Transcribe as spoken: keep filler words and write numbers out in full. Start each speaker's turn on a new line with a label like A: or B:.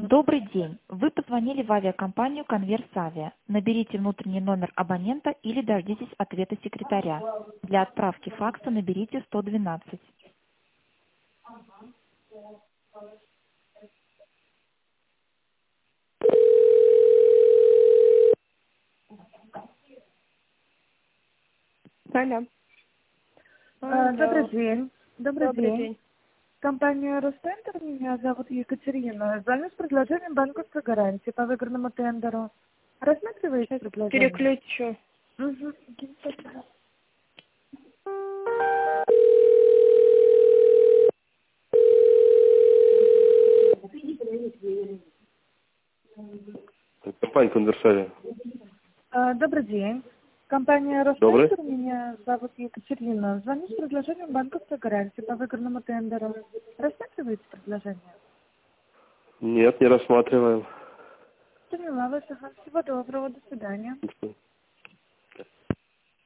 A: Добрый день. Вы позвонили в авиакомпанию «Конверс-Авиа». Наберите внутренний номер абонента или дождитесь ответа секретаря. Для отправки факса наберите сто двенадцать.
B: Алло.
C: А, Добрый
B: Алло.
C: день. Добрый
B: Добрый
C: день.
B: день.
C: Компания «Росцентр», меня зовут Екатерина. Звоню с предложением банковской гарантии по выигранному тендеру. Рассматриваете
B: Сейчас
C: предложение?
B: переключу.
C: Угу. Спасибо.
D: Компания «Конверс-Авиа».
C: А, Добрый день. Компания
D: Добрый.
C: «Росцентр», меня зовут Екатерина. Звоню с предложением банковской гарантии по выигранному тендеру. Рассматриваете предложение?
D: Нет, не рассматриваем.
C: Поняла вас. Ага. Всего доброго. До свидания.
D: До свидания.